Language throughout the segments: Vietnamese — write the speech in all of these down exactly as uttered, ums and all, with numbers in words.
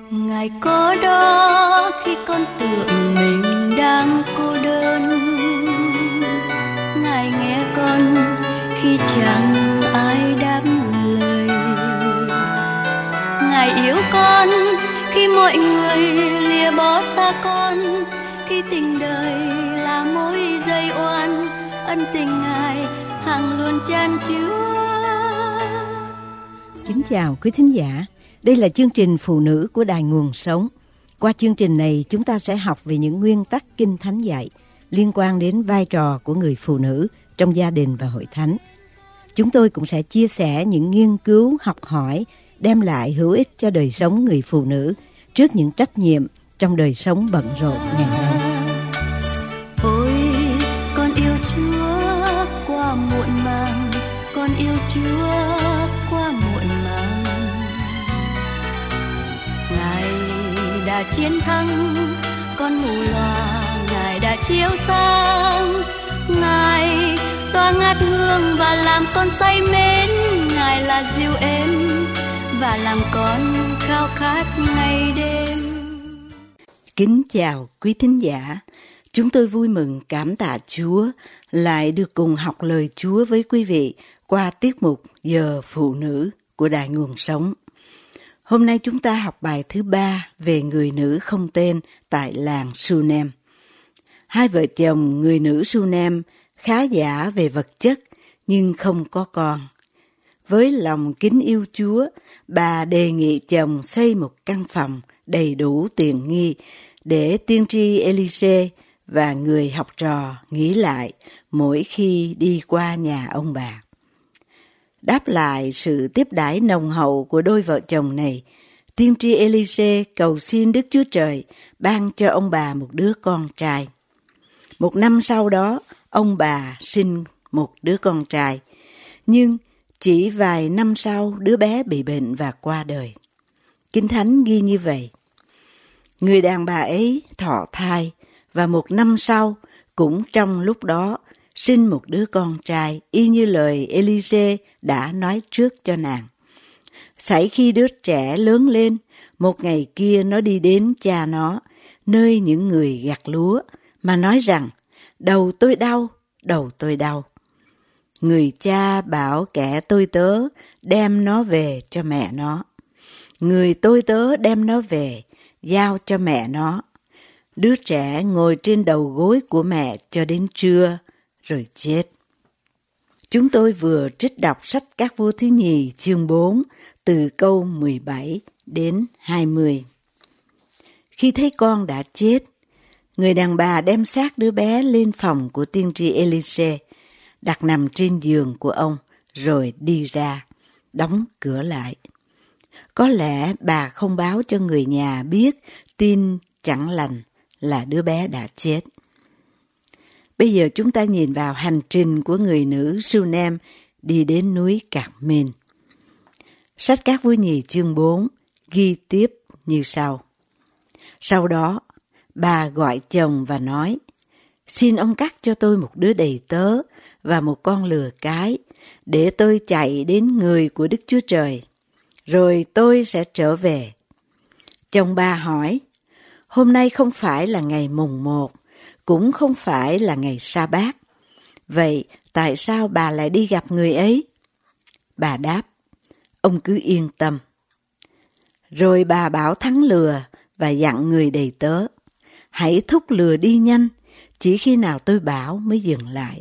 Ngài có đó khi con tưởng mình đang cô đơn, Ngài nghe con khi chẳng ai đáp lời, Ngài yêu con khi mọi người lìa bỏ xa con, khi tình đời là mối dây oan, ân tình Ngài hằng luôn chan chứa. Kính chào quý thính giả, đây là chương trình Phụ nữ của Đài Nguồn Sống. Qua chương trình này chúng ta sẽ học về những nguyên tắc Kinh Thánh dạy liên quan đến vai trò của người phụ nữ trong gia đình và hội thánh. Chúng tôi cũng sẽ chia sẻ những nghiên cứu học hỏi đem lại hữu ích cho đời sống người phụ nữ trước những trách nhiệm trong đời sống bận rộn ngày nay. Ôi, con yêu Chúa qua muộn màng, con yêu Chúa qua muộn màng. Ngài đã chiến thắng con mù loà, Ngài đã chiếu sáng, Ngài tỏa ngát hương và làm con say mến, Ngài là dịu êm và làm con khao khát ngày đêm. Kính chào quý thính giả, chúng tôi vui mừng cảm tạ Chúa lại được cùng học lời Chúa với quý vị qua tiết mục Giờ Phụ Nữ của Đài Nguồn Sống. Hôm nay chúng ta học bài thứ ba về người nữ không tên tại làng Sunem. Hai vợ chồng người nữ Sunem khá giả về vật chất nhưng không có con. Với lòng kính yêu Chúa, bà đề nghị chồng xây một căn phòng đầy đủ tiện nghi để tiên tri Elise và người học trò nghỉ lại mỗi khi đi qua nhà ông bà. Đáp lại sự tiếp đãi nồng hậu của đôi vợ chồng này, tiên tri Elise cầu xin Đức Chúa Trời ban cho ông bà một đứa con trai. Một năm sau đó, ông bà sinh một đứa con trai, nhưng chỉ vài năm sau đứa bé bị bệnh và qua đời. Kinh Thánh ghi như vậy: người đàn bà ấy thọ thai và một năm sau, cũng trong lúc đó, sinh một đứa con trai y như lời Elise đã nói trước cho nàng. Sảy khi đứa trẻ lớn lên, một ngày kia nó đi đến cha nó, nơi những người gặt lúa, mà nói rằng: đầu tôi đau, đầu tôi đau. Người cha bảo kẻ tôi tớ đem nó về cho mẹ nó. Người tôi tớ đem nó về, giao cho mẹ nó. Đứa trẻ ngồi trên đầu gối của mẹ cho đến trưa, rồi chết. Chúng tôi vừa trích đọc sách Các Vua thứ nhì chương bốn từ câu mười bảy đến hai mươi. Khi thấy con đã chết, người đàn bà đem xác đứa bé lên phòng của tiên tri Elise, đặt nằm trên giường của ông, rồi đi ra, đóng cửa lại. Có lẽ bà không báo cho người nhà biết tin chẳng lành là đứa bé đã chết. Bây giờ chúng ta nhìn vào hành trình của người nữ Sunem đi đến núi Carmel. Sách Các Vua nhì chương bốn ghi tiếp như sau. Sau đó, bà gọi chồng và nói: xin ông cắt cho tôi một đứa đầy tớ và một con lừa cái, để tôi chạy đến người của Đức Chúa Trời, rồi tôi sẽ trở về. Chồng bà hỏi: hôm nay không phải là ngày mùng một, cũng không phải là ngày sa bát. Vậy tại sao bà lại đi gặp người ấy? Bà đáp: ông cứ yên tâm. Rồi bà bảo thắng lừa và dặn người đầy tớ: hãy thúc lừa đi nhanh, chỉ khi nào tôi bảo mới dừng lại.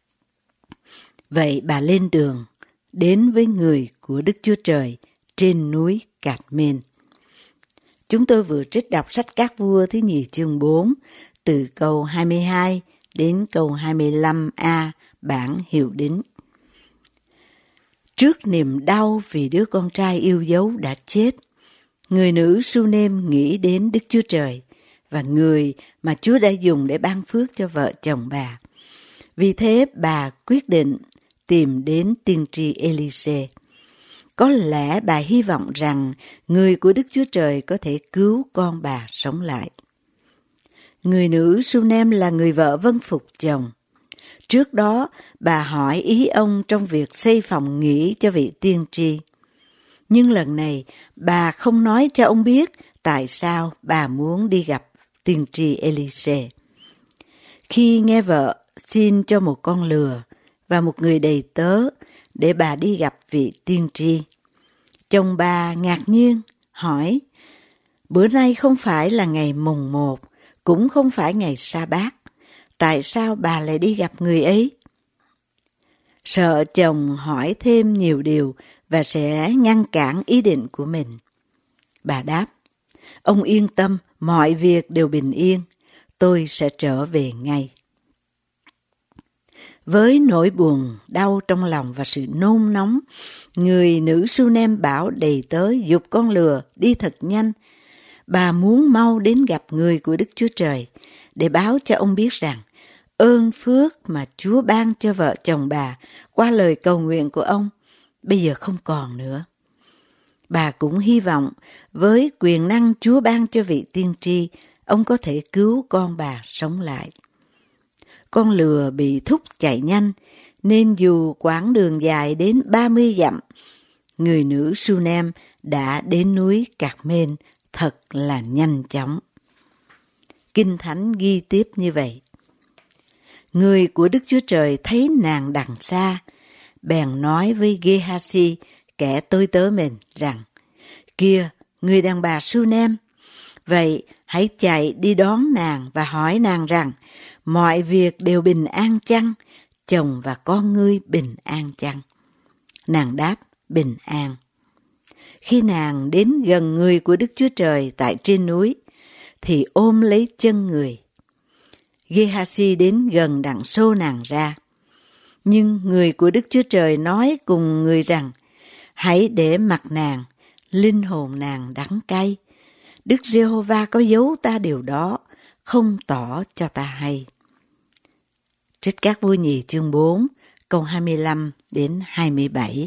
Vậy bà lên đường, đến với người của Đức Chúa Trời trên núi Carmel. Chúng tôi vừa trích đọc sách Các Vua thứ nhì chương bốn từ câu hai mươi hai đến câu hai mươi lăm a bản Hiệu Đính. Trước niềm đau vì đứa con trai yêu dấu đã chết, người nữ Sunem nghĩ đến Đức Chúa Trời và người mà Chúa đã dùng để ban phước cho vợ chồng bà. Vì thế bà quyết định tìm đến tiên tri Elise. Có lẽ bà hy vọng rằng người của Đức Chúa Trời có thể cứu con bà sống lại. Người nữ Sunem là người vợ vâng phục chồng. Trước đó, bà hỏi ý ông trong việc xây phòng nghỉ cho vị tiên tri. Nhưng lần này, bà không nói cho ông biết tại sao bà muốn đi gặp tiên tri Elise. Khi nghe vợ xin cho một con lừa và một người đầy tớ để bà đi gặp vị tiên tri, chồng bà ngạc nhiên hỏi, bữa nay không phải là ngày mùng một, cũng không phải ngày sa bát, tại sao bà lại đi gặp người ấy? Sợ chồng hỏi thêm nhiều điều và sẽ ngăn cản ý định của mình, bà đáp, ông yên tâm, mọi việc đều bình yên, tôi sẽ trở về ngay. Với nỗi buồn, đau trong lòng và sự nôn nóng, người nữ Sunem bảo đầy tớ giục con lừa đi thật nhanh. Bà muốn mau đến gặp người của Đức Chúa Trời để báo cho ông biết rằng ơn phước mà Chúa ban cho vợ chồng bà qua lời cầu nguyện của ông bây giờ không còn nữa. Bà cũng hy vọng với quyền năng Chúa ban cho vị tiên tri, ông có thể cứu con bà sống lại. Con lừa bị thúc chạy nhanh, nên dù quãng đường dài đến ba mươi dặm, người nữ Sunem đã đến núi Cạc-mên thật là nhanh chóng. Kinh Thánh ghi tiếp như vậy. Người của Đức Chúa Trời thấy nàng đằng xa, bèn nói với Gê-ha-si, kẻ tôi tớ mình, rằng, kìa, người đàn bà Sunem, vậy hãy chạy đi đón nàng và hỏi nàng rằng, mọi việc đều bình an chăng, chồng và con ngươi bình an chăng? Nàng đáp, bình an. Khi nàng đến gần người của Đức Chúa Trời tại trên núi, thì ôm lấy chân người. Gê-ha-si đến gần đặng xô nàng ra. Nhưng người của Đức Chúa Trời nói cùng người rằng, hãy để mặc nàng, linh hồn nàng đắng cay. Đức Giê-hô-va có giấu ta điều đó, không tỏ cho ta hay. Trích Các Vua Nhì chương bốn, câu hai mươi lăm đến hai mươi bảy.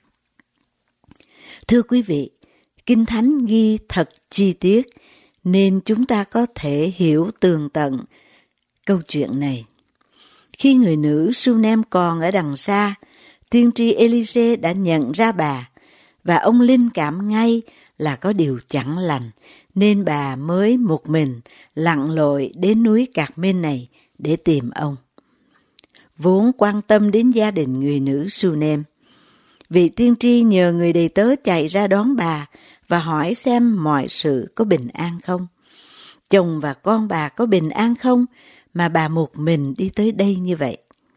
Thưa quý vị, Kinh Thánh ghi thật chi tiết, nên chúng ta có thể hiểu tường tận câu chuyện này. Khi người nữ Sunem còn ở đằng xa, tiên tri Elise đã nhận ra bà, và ông linh cảm ngay là có điều chẳng lành, nên bà mới một mình lặn lội đến núi Cạc-mên này để tìm ông. Vốn quan tâm đến gia đình người nữ Sunem, vị tiên tri nhờ người đầy tớ chạy ra đón bà và hỏi xem mọi sự có bình an không, chồng và con bà có bình an không, mà bà một mình đi tới đây như vậy.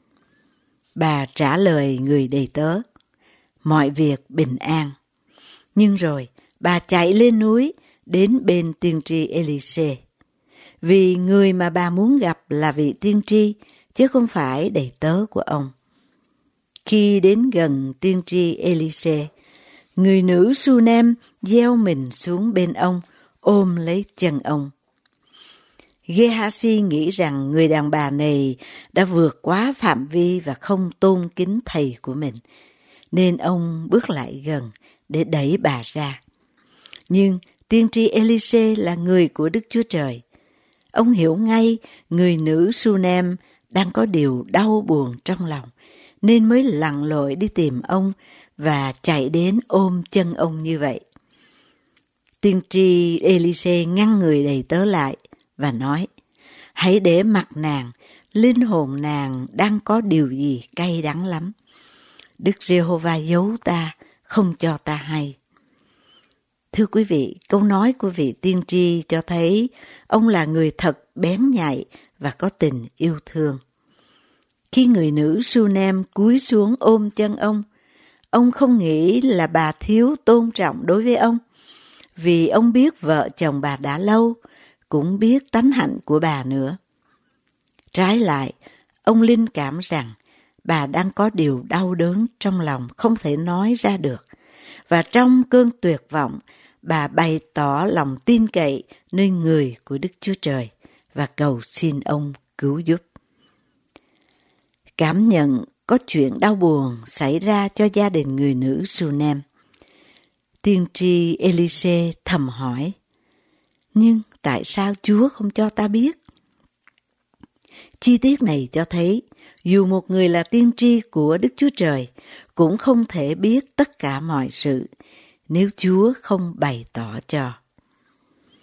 Bà trả lời người đầy tớ, mọi việc bình an. Nhưng rồi bà chạy lên núi đến bên tiên tri Elise, vì người mà bà muốn gặp là vị tiên tri, chứ không phải đầy tớ của ông. Khi đến gần tiên tri Elise, người nữ Sunem gieo mình xuống bên ông, ôm lấy chân ông. Gê-ha-si nghĩ rằng người đàn bà này đã vượt quá phạm vi và không tôn kính thầy của mình, nên ông bước lại gần để đẩy bà ra. Nhưng tiên tri Elise là người của Đức Chúa Trời. Ông hiểu ngay người nữ Sunem đang có điều đau buồn trong lòng, nên mới lặn lội đi tìm ông và chạy đến ôm chân ông như vậy. Tiên tri Elise ngăn người đầy tớ lại và nói, hãy để mặc nàng, linh hồn nàng đang có điều gì cay đắng lắm. Đức Giê-hô-va giấu ta, không cho ta hay. Thưa quý vị, câu nói của vị tiên tri cho thấy ông là người thật bén nhạy và có tình yêu thương. Khi người nữ Sunem cúi xuống ôm chân ông, ông không nghĩ là bà thiếu tôn trọng đối với ông, vì ông biết vợ chồng bà đã lâu, cũng biết tánh hạnh của bà nữa. Trái lại, ông linh cảm rằng bà đang có điều đau đớn trong lòng không thể nói ra được, và trong cơn tuyệt vọng, bà bày tỏ lòng tin cậy nơi người của Đức Chúa Trời và cầu xin ông cứu giúp. Cảm nhận có chuyện đau buồn xảy ra cho gia đình người nữ Sunem, tiên tri Elise thầm hỏi, nhưng tại sao Chúa không cho ta biết? Chi tiết này cho thấy, dù một người là tiên tri của Đức Chúa Trời, cũng không thể biết tất cả mọi sự, nếu Chúa không bày tỏ cho.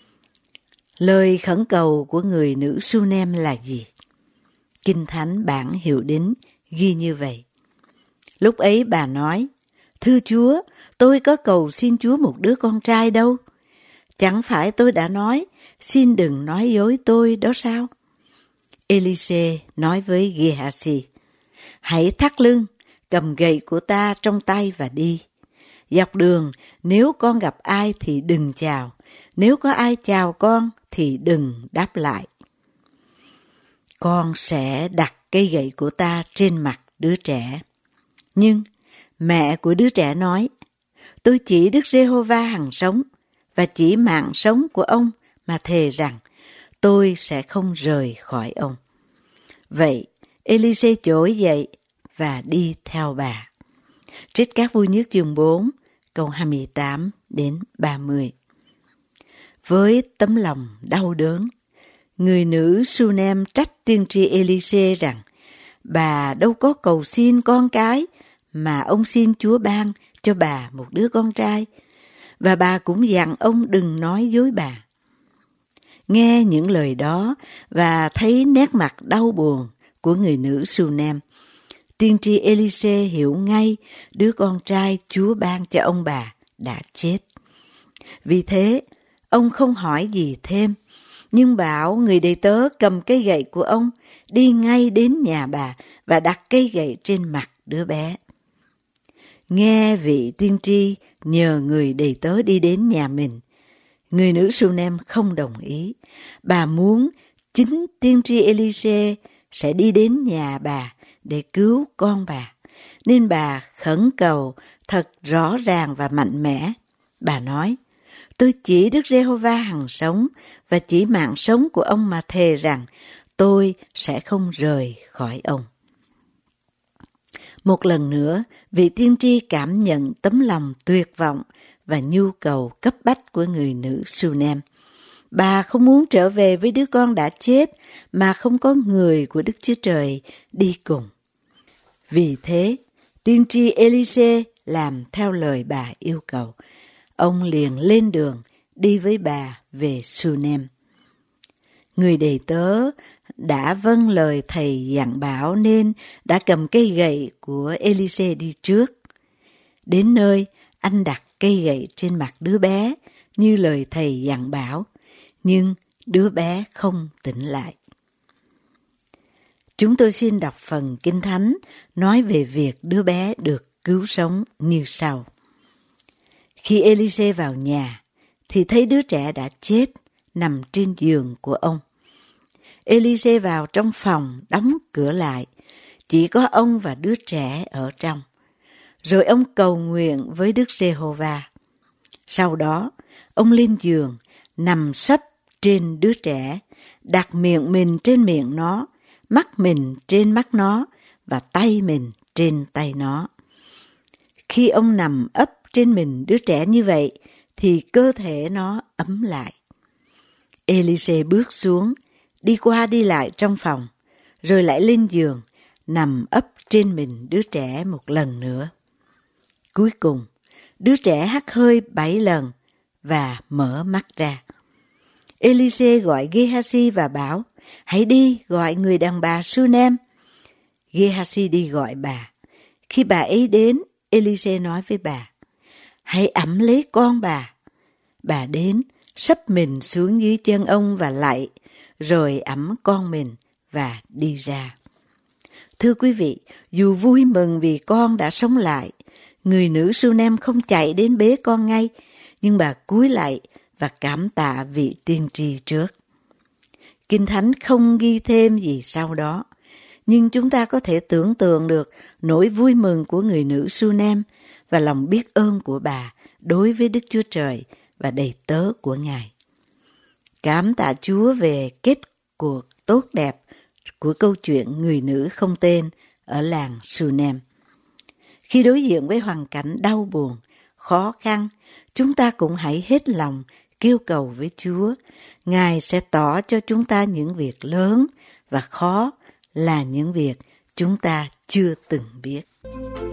Lời khẩn cầu của người nữ Sunem là gì? Kinh Thánh bản Hiệu Đính ghi như vậy. Lúc ấy bà nói, thưa Chúa, tôi có cầu xin Chúa một đứa con trai đâu. Chẳng phải tôi đã nói, xin đừng nói dối tôi đó sao? Elise nói với Gehazi, hãy thắt lưng, cầm gậy của ta trong tay và đi. Dọc đường, nếu con gặp ai thì đừng chào, nếu có ai chào con thì đừng đáp lại. Con sẽ đặt cây gậy của ta trên mặt đứa trẻ. Nhưng mẹ của đứa trẻ nói, tôi chỉ Đức Giê-hô-va hằng sống và chỉ mạng sống của ông mà thề rằng tôi sẽ không rời khỏi ông. Vậy Elise trỗi dậy và đi theo bà. Trích các Vua Nhất chương bốn, câu hai mươi tám đến ba mươi. Với tấm lòng đau đớn, người nữ Sunem trách tiên tri Elise rằng bà đâu có cầu xin con cái mà ông xin Chúa ban cho bà một đứa con trai, và bà cũng dặn ông đừng nói dối bà. Nghe những lời đó và thấy nét mặt đau buồn của người nữ Sunem, tiên tri Elise hiểu ngay đứa con trai Chúa ban cho ông bà đã chết. Vì thế, ông không hỏi gì thêm, nhưng bảo người đầy tớ cầm cây gậy của ông đi ngay đến nhà bà và đặt cây gậy trên mặt đứa bé. Nghe vị tiên tri nhờ người đầy tớ đi đến nhà mình, người nữ Sunem không đồng ý. Bà muốn chính tiên tri Elise sẽ đi đến nhà bà để cứu con bà, nên bà khẩn cầu thật rõ ràng và mạnh mẽ. Bà nói, tôi chỉ Đức Giê-hô-va hằng sống và chỉ mạng sống của ông mà thề rằng tôi sẽ không rời khỏi ông. Một lần nữa, vị tiên tri cảm nhận tấm lòng tuyệt vọng và nhu cầu cấp bách của người nữ Sunem. Bà không muốn trở về với đứa con đã chết mà không có người của Đức Chúa Trời đi cùng. Vì thế, tiên tri Elise làm theo lời bà yêu cầu. Ông liền lên đường đi với bà về Sunem. Người đầy tớ đã vâng lời thầy dặn bảo nên đã cầm cây gậy của Elise đi trước. Đến nơi, anh đặt cây gậy trên mặt đứa bé như lời thầy dặn bảo, nhưng đứa bé không tỉnh lại. Chúng tôi xin đọc phần Kinh Thánh nói về việc đứa bé được cứu sống như sau. Khi Elise vào nhà, thì thấy đứa trẻ đã chết, nằm trên giường của ông. Elise vào trong phòng, đóng cửa lại, chỉ có ông và đứa trẻ ở trong. Rồi ông cầu nguyện với Đức Giê-hô-va. Sau đó, ông lên giường, nằm sấp trên đứa trẻ, đặt miệng mình trên miệng nó, mắt mình trên mắt nó và tay mình trên tay nó. Khi ông nằm ấp trên mình đứa trẻ như vậy, thì cơ thể nó ấm lại. Elise bước xuống, đi qua đi lại trong phòng, rồi lại lên giường, nằm ấp trên mình đứa trẻ một lần nữa. Cuối cùng, đứa trẻ hắt hơi bảy lần và mở mắt ra. Elise gọi Gehazi và bảo, hãy đi gọi người đàn bà Sunem. Gehazi đi gọi bà. Khi bà ấy đến, Elise nói với bà, hãy ẵm lấy con bà. Bà đến, sấp mình xuống dưới chân ông và lạy, rồi ẵm con mình và đi ra. Thưa quý vị, dù vui mừng vì con đã sống lại, người nữ Sunem không chạy đến bế con ngay, nhưng bà cúi lại và cảm tạ vị tiên tri trước. Kinh Thánh không ghi thêm gì sau đó, nhưng chúng ta có thể tưởng tượng được nỗi vui mừng của người nữ Sunem và lòng biết ơn của bà đối với Đức Chúa Trời và đầy tớ của Ngài. Cảm tạ Chúa về kết cuộc tốt đẹp của câu chuyện người nữ không tên ở làng Sunem. Khi đối diện với hoàn cảnh đau buồn, khó khăn, chúng ta cũng hãy hết lòng kêu cầu với Chúa. Ngài sẽ tỏ cho chúng ta những việc lớn và khó là những việc chúng ta chưa từng biết.